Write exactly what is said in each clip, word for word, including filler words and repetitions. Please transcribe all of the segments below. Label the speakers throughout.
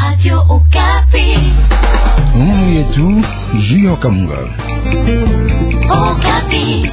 Speaker 1: Radio Okapi.
Speaker 2: Ngoma yetu Jio Kamunga.
Speaker 1: Okapi.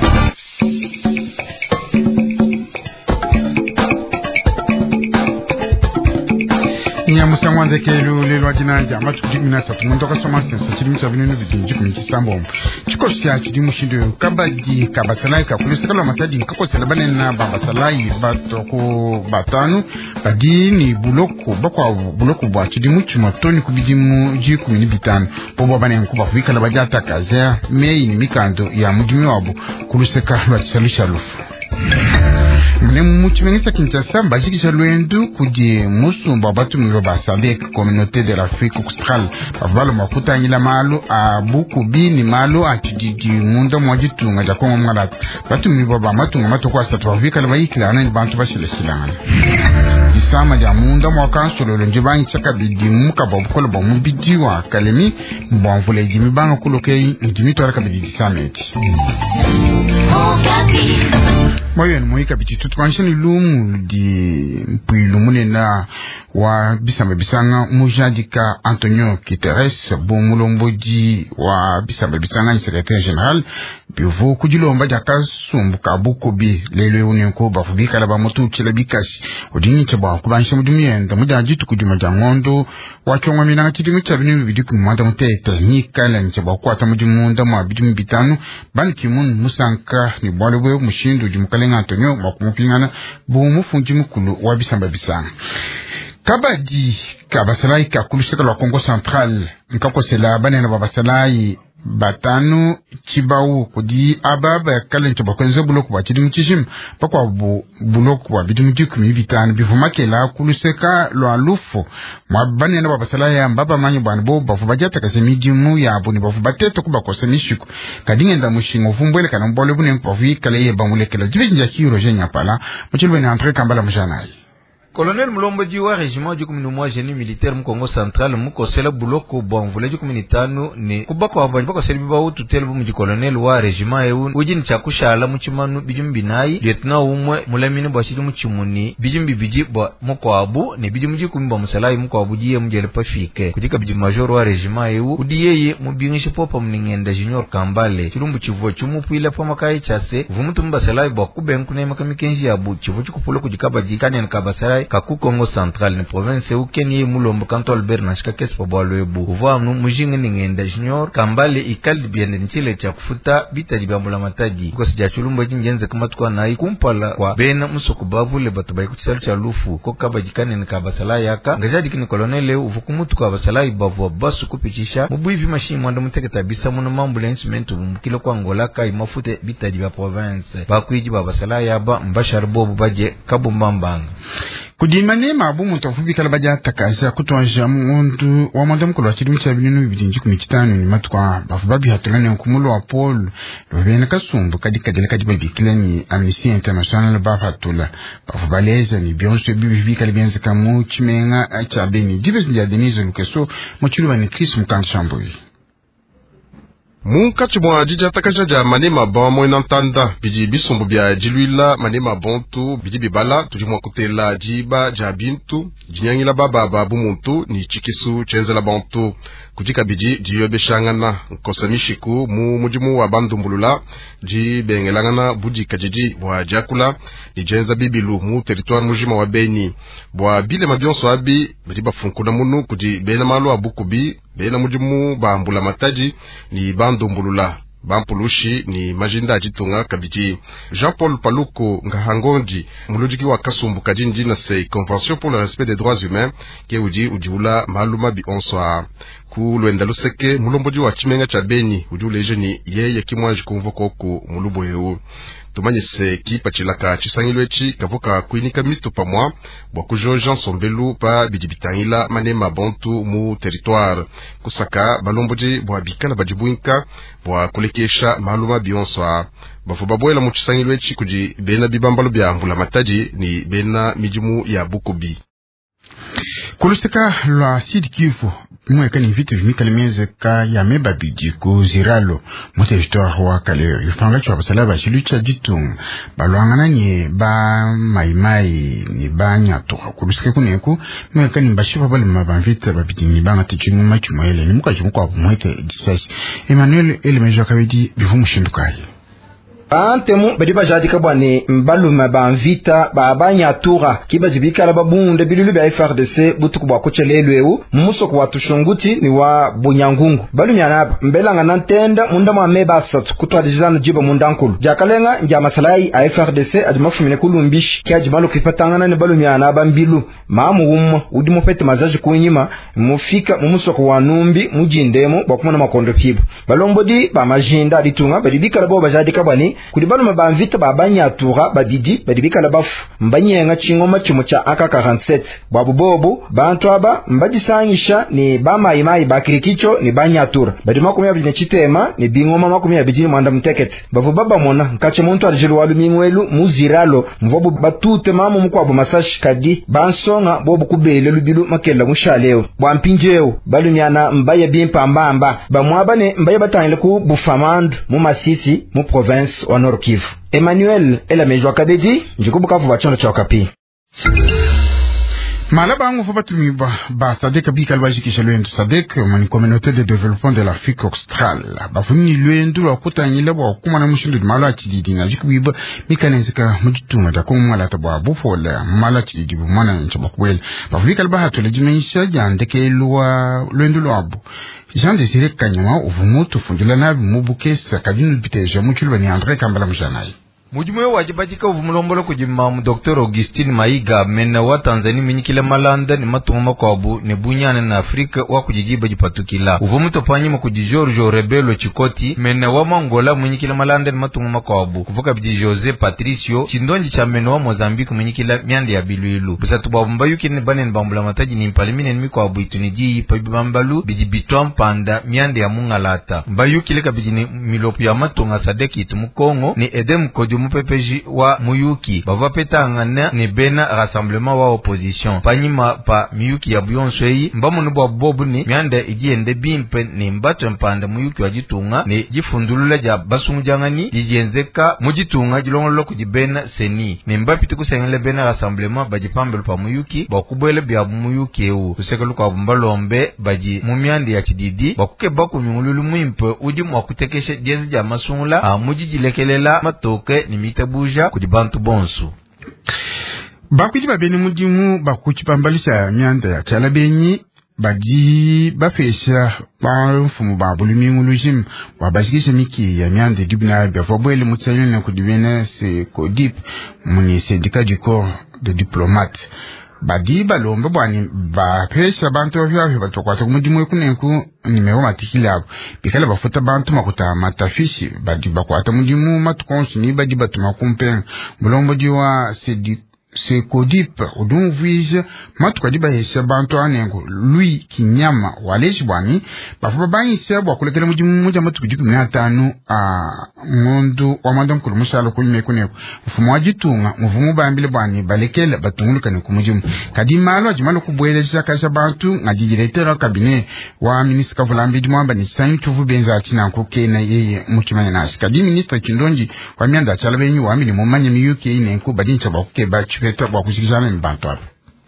Speaker 3: Nyamusa mwanze kelu lelo ajinanja matukimina tatu mundoka soma sensa chiri mchabinene bijinji kumchisambo chiko sya chiri mushindo kabadi kabasalai kakulisekala matadi nkako selabane na babasalai batoko batanu badi ni buloko bakwa buloko bwa chiri muchuma toni kubidimu ji kumini bitanu bobo bane nkuba fika la bajata kaza mei ni mikando ya mujimi wabo kuluseka lwa chisalisha lufu mune muchimengisa Kinshasa mbashikisha lwendu kudi musumba batu mwiba basadek communauté de l'Afrique australe bavalo mafuta nyila malo a buku bini malo a chididi munda mwajitunga jakonga mwadatu batu mwiba ba matunga matokwa satwa vika lwa hikila anani bantu bashile silangana isama ya munda mwakansolo lenjibangi chaka bidi muka babukola ba mubidi wa kalemi mbwamvule jimi banga kulokei njimi tuwaraka bidi disameti moyo ni moika biti tutukanshani lumu di mpuilumune na wa bisamba bisanga mujadika Antonio Guterres bomulomboji wa bisamba bisanga ni secrétaire général bivu kujilomba jaka sumbuka bukobi lelo unenko bafubika la bamoto chela bikashi odini chaba kubansha mudumiyenda mudaji tukujuma jangondo wachongwa mina chitimu chabini bidi kumanda mutete ni kala nchaba kwata mudimunda mwa bidi bitanu banki mun musanka ni bwalwe mushindu jumukalenga Antonio makumupingana bumu funji mukulu wa bisamba bisanga kabadi kabasalai kakuluseka lwa Congo Central nkako sela banena babasalai batanu chibau kudi ababa kalencho bakonze buloko ba chidi mchishim pakwa bu buloko wa bidu mjikumi vitanu bifumakela kuluseka lwa lufu mwabanena babasalai ya mbaba manyo banbo bafu bajata kasemidimu ya abu ni bafu bateto kuba kosenishiku kadingenda mushingo fumbwele kana mbole bune mpafu kale ye bamulekela jivinja hiro jenya pala mchilwe na Andre Kambala mjanayi.
Speaker 4: Colonel Mulomboji wa régiment du communement génie militaire mu Congo Central mu kosela buloko bonvule du communitano ni kubaka wabanyi bako selibi ba ututele bu mu colonel wa régiment ewu ujini chakushala mu chimanu bijumbi nayi lieutenant umwe mulamini bashidi mu chimuni bijumbi biji ba mukwabu ne bijumji kumba musalai mukwabu jiye mjele pafike kujika biji major wa régiment ewu udiyeye mu bingishi popa mningenda junior Kambale chirumbu chivo chumu puile pa makai chase vumutu mbasalai ba kubenku ne makamikenji yabu chivo chikupulo kujikaba jikane nkabasalai kaku Congo Central ni province u Kenya mulombo kanto Albert nashika kesi pa bwalwebu uva mnu mujingi ningenda junior Kambale ikali biende nchile cha kufuta bita jibambula mataji kwa sija chulumba jingenze kumatukwa na ikumpala kwa bena musoku bavule batubai kuchisalu cha lufu kwa kaba jikane ni kabasala yaka ngajadi kini kolonele uvukumutu kwa basala ibavu wa basu kupichisha mubuivi mashi mwanda muteketa bisa muna ambulance mentu mkilo kwa ngolaka imafute bita jiba province bakuiji babasala yaba mbashar bobu baje kabu mbambanga kudimane mabu mutafubi kala baja takasha kutwanja mundu wa mwanda mkulu wa chirimu cha bininu bidinji kumikitanu ni matukwa bafubabi hatulane mkumulo wa Paul lwabena kasumbu kadika dele kadiba bikila ni Amnesty International bafatula bafubaleza ni bionso bibi kala bienze kamu chimenga cha beni jibes ndia Denise Lukeso mochulu wa ni Chris Mkanshamboyi
Speaker 5: Munka chumwa jija takajaja manema ba mo inantanda biji bisumbu bia jiluila manema bontu biji bibala tujimwa kutela jiba jabintu jinyangila baba babu muntu ni chikisu chenzela bontu kujika biji jiyobe shangana nkosemishiku mu mujimu wa bandumbulula ji bengelangana buji kajiji wa jakula ni jenza bibilu mu territoire mujima wa Beni bwa bile mabionso abi biba funkuna munu kuji bena malu abukubi bena mujimu ba mbula mataji ni bandumbulula bampulushi ni majinda ajitunga kabiji Jean-Paul Paluko ngahangondi mulojiki wa kasumbu kajinji na sei convention pour le respect des droits humains ke uji ujiula maluma bi onsoa ku lwenda luseke mulomboji wa chimenga cha Beni ujuleje ni yeye kimwaji kumvoko ku mulubo yeu tumanyise kipa chilaka chisangilwechi kavuka kuinika mitu pamwa bwa kujo Jean Sombelu pa bidibitangila manema bontu mu territoire kusaka balomboji bwa bikala bajibuinka bwa kulekesha maluma bionswa bafu babwela mu chisangilwechi kuji bena bibambalo bya mbula mataji ni bena mijimu ya Bukobi
Speaker 3: kuluseka lwa Sud Kivu mweka ni vite vimikale mieze ka ya meba bidi ku ziralo mu territoire wa kale yufanga chwa basala ba chilucha ditung balwangana ni ba maimai ni banya to kulusike kuneku mweka ni bashifa bali mabamvita babidi ni banga tichimu machumwele ni muka chumukwa kumwete disasi Emmanuel Elemejo kabidi bivumu shindukai
Speaker 1: Antemu bedi bajadika bwane mbaluma banvita babanya tura kiba jibikala babunde bilulu ba F R D C butuku bwa kuchelelwewu mumuso kwa tushunguti ni wa bunyangungu balumyanaba mbelanga nantenda munda mwa meba asatu kutwadijana jiba mundankulu jakalenga nja masalai a F R D C adimafumine kulumbishi kia jimalo kipatangana ni balumyanaba mbilu maamu umma udimu pete mazaji kunyima mufika mumuso kwa numbi mujindemu bakumana makondo kibu balombodi ba majinda ditunga bedi bikala bo bajadika bwane kudibalu mabamvita babanya tura badidi badibika labafu mbanyenga chingoma chimo cha A K quarante-sept babu bobu bantu aba mbajisanyisha ni bama imai bakirikicho ni banya tura badima kumya bine chitema ni bingoma makumya bijini mwanda mtekete bavu baba mona nkache muntu alijilu walu mingwelu muziralo mvobu batute mamu mkwabo masashi kadi bansonga bobu kubele lubilu makela mushaleo bwampinjeo balu myana mbaya bimpa mbamba bamwabane mbaya batangile ku bufamandu mu Masisi mu province wa Nord Kivu. Emmanuel Elemejo kabedi njikubukavu bachono cha Okapi.
Speaker 3: Malaba angu fabatumi ba, ba sadek bikal bajiki luendu sadek mani communauté de développement de l'Afrique australe ba funi luendu la kota nyile ba kuma na mushindu mala chididi na jikubiba mikanenzika mujituma da kuma mala tabwa bufola mala chididi bu mana nchaba kwel ba bikal ba hatole jimeisha jandeke luwa luendu lwabu Jean Désiré Kanyama uvumutu fundula nabi mubukesa kadinu biteja muchulu ni André Kambala mjanai
Speaker 4: Mujume wajibajika uvumulombolo kujima mu Docteur Augustine Maiga mena wa Tanzania minyikile malanda ni matunguma kwabu ni bunyane na Afrika wa kujijiba jipatukila. Uvumuto panyima kuji Giorgio Rebelo Chikoti mena wa Mangola minyikile malanda ni matunguma kwabu. Kufuka biji Jose Patricio chindonji cha mena wa Mozambique minyikile miande ya biluilu. Busatu babu mbayuki ni bane ni bambula mataji ni mpalimine ni mikwabu ituniji pabibambalu biji bitwa mpanda miande ya mungalata. Mbayuki leka biji ni milopu ya matunga sadeki itumukongo ni edem kodio mupepeji wa muyuki bava petangana ni bena rassemblement wa opposition panyima pa muyuki ya buyonswei mbamu nubwa bobu ni miande ijiende bimpe ni mbato mpanda muyuki wa jitunga ni jifundulula ja basungu jangani jijenzeka mujitunga jilongolo kujibena seni ni mbapiti kusengele bena rassemblement bajipambelu pa muyuki bakubwele bya muyuki ewu kusekelu kwa bumbalombe baji mumiande ya chididi bakuke baku nyungululu mwimpe uji mwakutekeshe jezi ja masungula a mujijilekelela matoke ni mitabuja kudibantu bonsu.
Speaker 3: Bakuji babeni mudimu bakuchi pambalisha mianda ya chala benyi baji bafesha bafumu babulumi ngulujim wabashikisha miki ya mianda dubna bafobwele mutsalina kudibena se Codip muni syndicat du corps de diplomates badi balombe bwani bafesha bantu bafyafe batokwata kumudimu ekunenku nimero matikilabo bikala bafuta bantu makuta matafishi badi bakwata mudimu matukonsi ni badi batuma kumpen bulombo diwa sedi se Codip udunvije matuka diba hesha bantu anengo lui kinyama waleji bwani bafuba banyi sebo akulekele mudimu muja matuka diku miatanu a ngondo wa madam kulumusalo kunyime kuneko mfumo wajitunga mfumo bambile bwani balekele batungulukane kumudimu kadimalo ajimalo kubweleza kasha bantu ngadidiretera kabine wa ministre Kavulambi dimwamba ni sanyu tuvu benza achina kukena yeye mukimanya nashi kadi ministre Kindonji wa mianda chalabenyi wa mini mumanya mi U K nenku badincha bakuke bachi peta wakusikizana ni bantu hapo.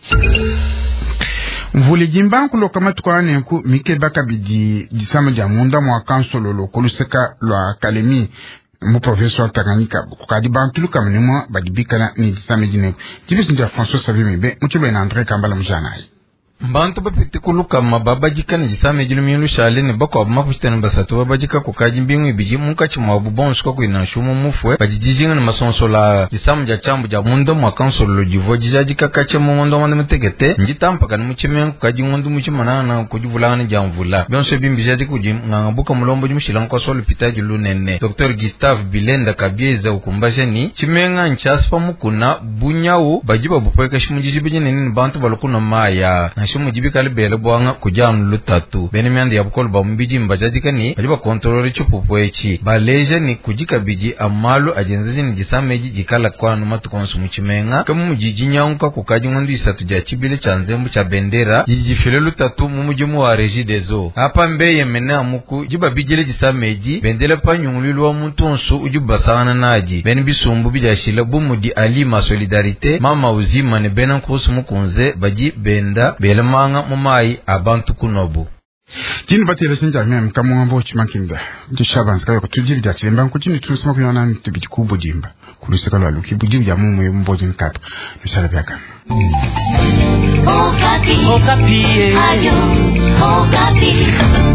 Speaker 3: Mvuli jimba kuloka matukwane ku mike baka bidi disama jamunda mwa kansolo lo koluseka lo akademi mu professeur Tanganyika kukadi bantu luka mnimwa badibika na ni disama jine jibisi nja François Savimi be mchebe na André Kambala mjanai
Speaker 4: Mbantu bapiti kuluka mababajika ni jisame jilu milu shale ni bako wabumafushita ni basatu babajika kukaji mbingu ibiji munga chima wabubonsu kwa kuina shumu mufwe bajijijinga ni masonso la jisamu ja chambu ja mundo mwakansolo lo jivo jijajika kache mungondo wanda mtekete njita mpaka ni mchime kukaji ngondu mchimana na kujivulanga ni jamvula bionso bimbijaji kuji ngangabuka mulombo jimshilang kwa solo pita julu nene Docteur Gustave Bilenda kabieza ukumbashe ni chimenga nchaspa mukuna bunyau bajiba bupweka shimujijibiji nene ni bantu balukuna maya na population mujibika libele bwanga kujanu lutatu bene myandi yabukolo ba mbiji mbajadika ni bajiba kontrole chupupo echi baleje ni kujika biji amalu ajenzezi ni jisameji jikala kwanu matukonsu muchimenga kama mujiji nyanguka kukaji ngundu isatu ja chibile cha nzembu cha bendera jijifile lutatu mumujimu wa rejidezo hapa mbeye mene amuku jiba bijile jisameji bendele pa nyungululu wa mutonsu ujubasana naji bene bisumbu bijashila bumudi alima solidarite mama uzima ne bena nkusu mukunze baji benda belemanga mumai abantu kunobu
Speaker 3: jini batele sinja mem kama mbo chimakinga ndishabans kayo kutujiri bya chilemba nkutini tunasema kuyona ntibiti kubo jimba kuluseka lwa luki bujibu ya mumu mbo jini kapa nishala byaka
Speaker 6: Okapi Okapi Ayo Okapi